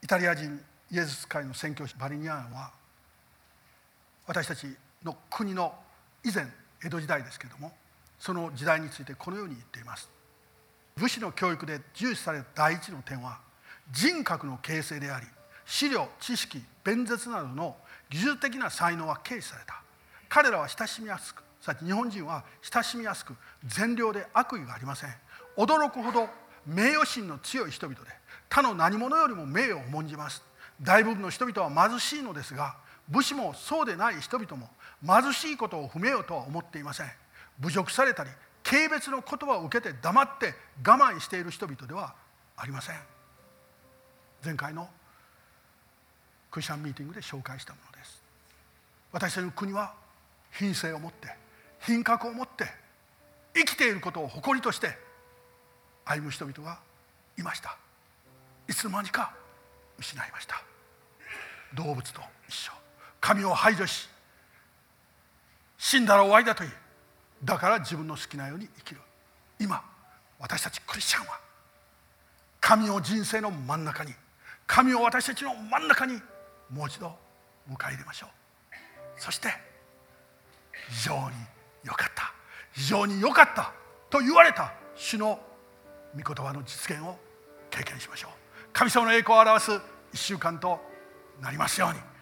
イタリア人イエズス会の宣教師バリニアーノは、私たちの国の以前江戸時代ですけれども、その時代についてこのように言っています。武士の教育で重視された第一の点は人格の形成であり、資料、知識、弁舌などの技術的な才能は軽視された。彼らは親しみやすく、日本人は親しみやすく、善良で悪意がありません。驚くほど名誉心の強い人々で、他の何者よりも名誉を重んじます。大部分の人々は貧しいのですが、武士もそうでない人々も貧しいことを不名誉とは思っていません。侮辱されたり軽蔑の言葉を受けて黙って我慢している人々ではありません。前回のクリスチャンミーティングで紹介したものです。私たちの国は品性を持って品格を持って生きていることを誇りとして歩む人々がいました。いつの間にか失いました。動物と一緒、神を排除し、死んだら終わりだという、だから自分の好きなように生きる。今私たちクリスチャンは神を人生の真ん中に、神を私たちの真ん中にもう一度迎え入れましょう。そして非常に良かった、非常に良かったと言われた主の御言葉の実現を経験しましょう。神様の栄光を表す1週間となりますように。